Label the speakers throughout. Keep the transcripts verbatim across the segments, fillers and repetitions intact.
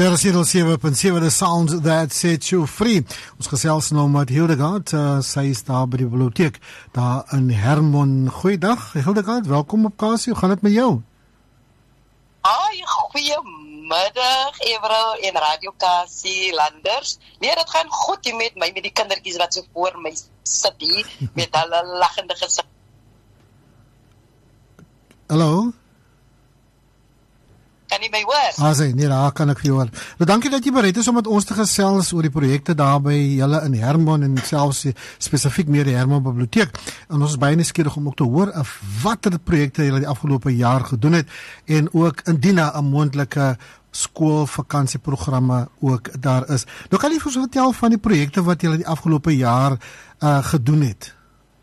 Speaker 1: Daar is hier sewe punt sewe, the sound that set you free. Ons gesels nou met Hildegard, uh, sy is daar by die biblioteek, daar in Hermon. Goeiedag, Hildegard, welkom op K C, hoe gaan het met jou?
Speaker 2: Ai, goeiemiddag, Everal en Radio K C landers. Nee, dat gaan goed hier met my, met die kindertjies wat so voor my sit hier, met hulle lachende gezicht.
Speaker 1: Hallo?
Speaker 2: Kan jy my hoor?
Speaker 1: Ah, sê, nee, daar kan ek vir jou hoor. Nou, dankie dat jy bereid is om met ons te gesels oor die projekte daar by julle in Hermon en selfs spesifiek meer die Hermon biblioteek. En ons is baie nuuskierig om ook te hoor of watter projekte julle die afgelope jaar gedoen het en ook indien 'n moontlike skoolvakantieprogramme ook daar is. Nou kan jy vir ons vertel van die projekte wat julle die afgelope jaar uh, gedoen het?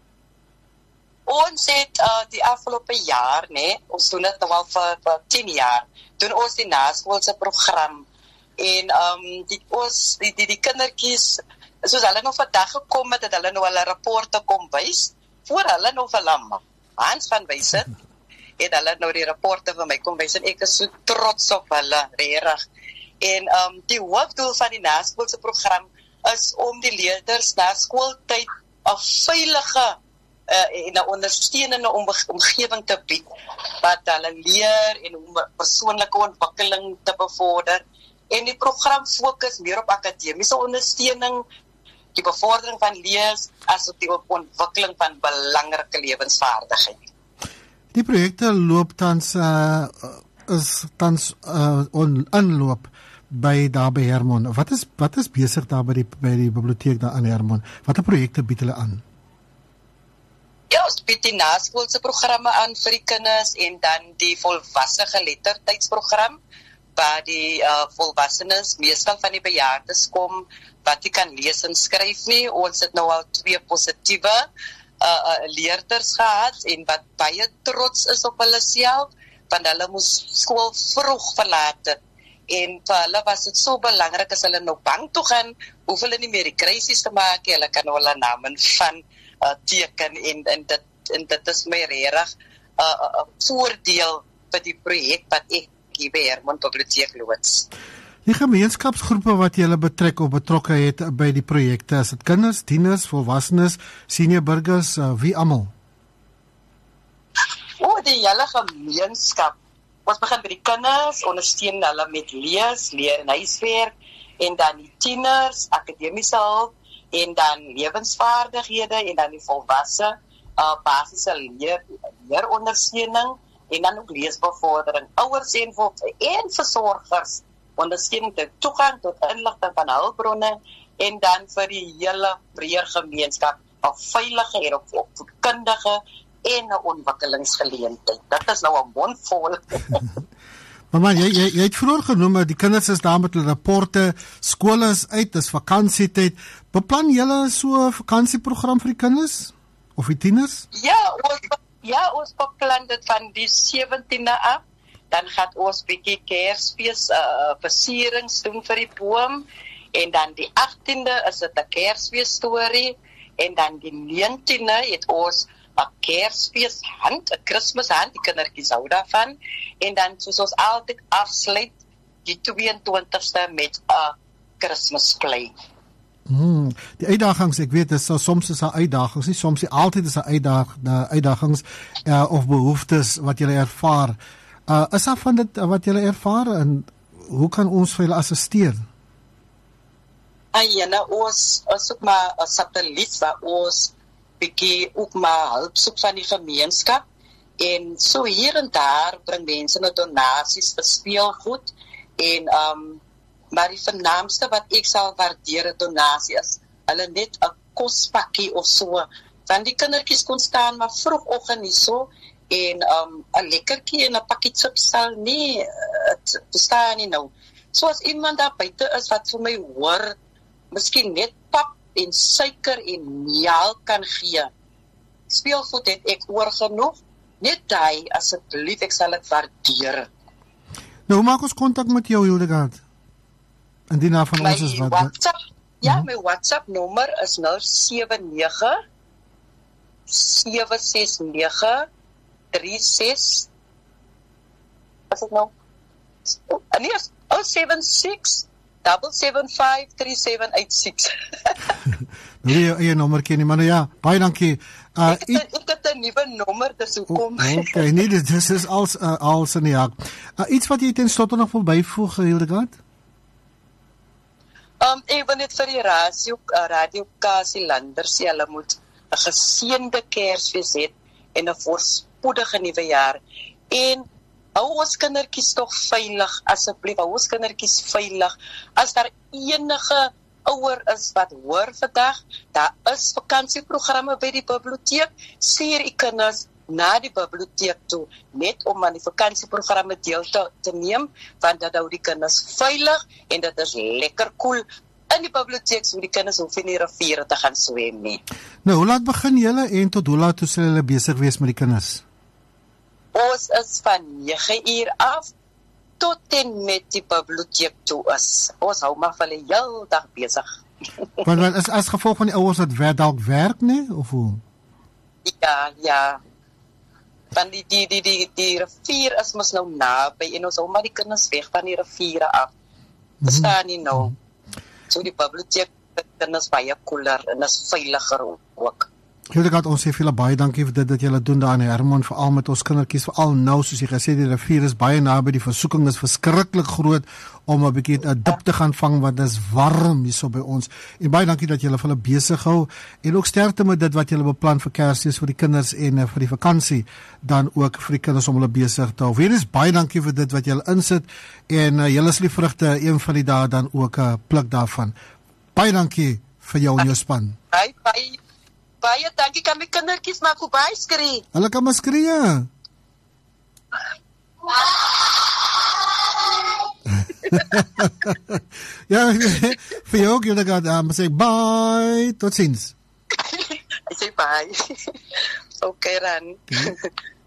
Speaker 2: Ons het uh, die afgelope jaar, nee, ons doen het nou al vir, vir tien jaar, doen ons die naskoolse program. En um, die, ons, die, die, die kindertjies, soos hulle nou vandag gekom het, het hulle nou hulle rapporte kom wys, voor hulle nou vir hulle Hans van wys het, het hulle nou die rapporte vir my kom wys, en ek is so trots op hulle, regtig. En um, die hoofdoel van die naskoolse program is om die leerders na skooltyd 'n veilige Uh, en 'n ondersteunende omgewing te bied wat hulle leer en om persoonlike ontwikkeling te bevorder. En die program fokus meer op akademiese ondersteuning, die bevordering van lees, as op die ontwikkeling van belangrike lewensvaardigheid.
Speaker 1: Die projekte loop tans uh, is tans uh, on, inloop by daar by Hermon. Wat is wat is besig daar by die by die biblioteek daar in Hermon? Watter projekte bied hulle aan?
Speaker 2: Ja, ons bied die naskoolse programme aan vir die kinders en dan die volwasse geletterdheidsprogram waar die uh, volwassenes, meestal van die bejaardes kom wat die kan lees en skryf nie. Ons het nou al twee positiewe uh, uh, leerders gehad en wat baie trots is op hulle self, want hulle moes skool vroeg verlaat het. En vir hulle was dit so belangrik as hulle nou bank toe gaan, hoef hulle nie meer die kruisies te maak, hulle kan hulle name van Uh, teken en, en, dit, en dit is my regtig 'n uh, uh, voordeel vir die projek wat ek hier by Hermon Biblioteek loods.
Speaker 1: Die gemeenskapsgroepe wat julle betrek of betrokke het by die projekte, is dit kinders, tieners, volwassenes, senior burgers, uh, wie almal?
Speaker 2: O, die hele gemeenskap. Ons begin by die kinders, ondersteun hulle met lees, leer en huiswerk, en dan die tieners, akademiese hulp, en dan lewensvaardighede, en dan die volwasse uh, basiese leer, leerondersteuning, en dan ook leesbevordering, ouers en, en versorgers, ondersteuning tot toegang tot inligting van hulpbronne, en dan vir die hele breër gemeenskap, 'n veilige en opvoedkundige en 'n ontwikkelingsgeleentheid. Dat is nou 'n mondvol.
Speaker 1: Maar man, jy, jy, jy het vroeër genoem, die kinders is daar met hulle rapporte, skole is uit, dis vakansietyd. Beplan julle so 'n vakansieprogram vir die kinders? Of die tieners?
Speaker 2: Ja, ons, ja, ons beplan dit van die sewentiende af. Dan gaan ons bietjie Kersfees uh, versierings doen vir die boom. En dan die agtiende is dit 'n Kersfees storie. En dan die negentiende het ons 'n Kersfees hand, 'n Kersfeeshand, die kindertjies hou daarvan. En dan soos ons altyd afsluit die tweeëntwintigste met 'n Kersfeesplay.
Speaker 1: Hmm, die uitdagings, ek weet, is so, soms is daar uitdagings, nie soms nie altyd is daar uitdag, uitdagings uh, of behoeftes wat jy ervaar. Uh, is daar van dit uh, wat jy ervaar en hoe kan ons vir julle assisteer?
Speaker 2: En ja, ons is ook maar 'n satelliet waar ons bietjie ook maar hulp soek van die gemeenskap. En so hier en daar bring mense nou donasies vir speelgoed. En um, maar die vernaamste wat ek sal waardeer 'n donasie is, hulle net 'n kospakkie of so. Want die kindertjies kon staan maar vroegoggend hierso en 'n um, lekkertjie en 'n pakkie chips sal nie uh, bestaan nie nou. So as iemand daar buite is wat vir my hoor, miskien net pap en suiker en meel kan gee. Speelgoed het ek oor genoeg. Net daai, asseblief, ek sal dit waardeer.
Speaker 1: Nou, hoe maak ons kontak met jou, Hildegard? Indien daar van
Speaker 2: my
Speaker 1: ons is wat...
Speaker 2: WhatsApp, ja,
Speaker 1: uh-huh.
Speaker 2: my WhatsApp nommer is nul sewe nege sewe ses nege drie ses. Wat is dit nou? Nee, oh seven six, seven seven five, three seven eight six.
Speaker 1: Nou die eie nommerkie nie, maar nou ja, baie dankie. Uh,
Speaker 2: ek, het, ek het 'n nuwe nommer, dis hoekom.
Speaker 1: Okay, nee, dit dis is als uh, als in die hak. Uh, iets wat jy ten slotte nog wil byvoeg, Hildegard?
Speaker 2: Um, ek wil net vir die radio, uh, radio Kasie-Lander sê, hulle moet 'n geseënde Kersfees hê en 'n voorspoedige nuwe jaar. En hou ons kindertjies tog veilig, asseblief, hou ons kindertjies veilig. As daar enige ouer is wat hoor vandag, daar is vakansieprogramme by die biblioteek, stuur die kinders na die biblioteek toe, net om aan die vakansieprogramme deel te, te neem, want dat hou die kinders veilig, en dit is lekker koel in die biblioteek, so die kinders hoef nie in die riviere te gaan swem nie.
Speaker 1: Nou, hoe laat begin julle en tot hoe laat toe sal julle besig wees met die kinders?
Speaker 2: Ons is van nege uur af, tot en met die biblioteek toe is. Ons hou maar van die heel dag besig.
Speaker 1: Want, want is as gevolg van die ouers wat wer, dalk werk, nee? Of hoe?
Speaker 2: Ja, ja. Want die, die, die, die, die rivier is mos nou naby, en ons hou maar die kinders weg van die riviere af. Verstaan nie nou. So die biblioteek, die kinders baie koeler, en is veiliger ook.
Speaker 1: Hildegard, ons sê vir baie dankie vir dit dat julle doen daar in Hermon, veral met ons kindertjies, veral nou, soos jy gesê, die rivier is baie naby, die versoeking is verskriklik groot om 'n bietjie 'n dip te gaan vang, want dit is warm hierso by ons. En baie dankie dat julle vir hulle besig hou, en ook sterkte met dit wat julle beplan vir Kersfees vir die kinders en uh, vir die vakansie, dan ook vir die kinders om hulle besig te hou. Weer eens baie dankie vir dit wat julle insit, en uh, julle sal die vrugte een van die dae dan ook 'n uh, pluk daarvan. Baie dankie vir jou en jou span.
Speaker 2: Bye, bye. Baie dankie, kan my kindertjies maar goed baie skree.
Speaker 1: Hulle kan maar skree. Ja, vir jou ook, Hildegard, um, sê bye, tot ziens.
Speaker 2: Ek sê bye. Okay, dan. Okay.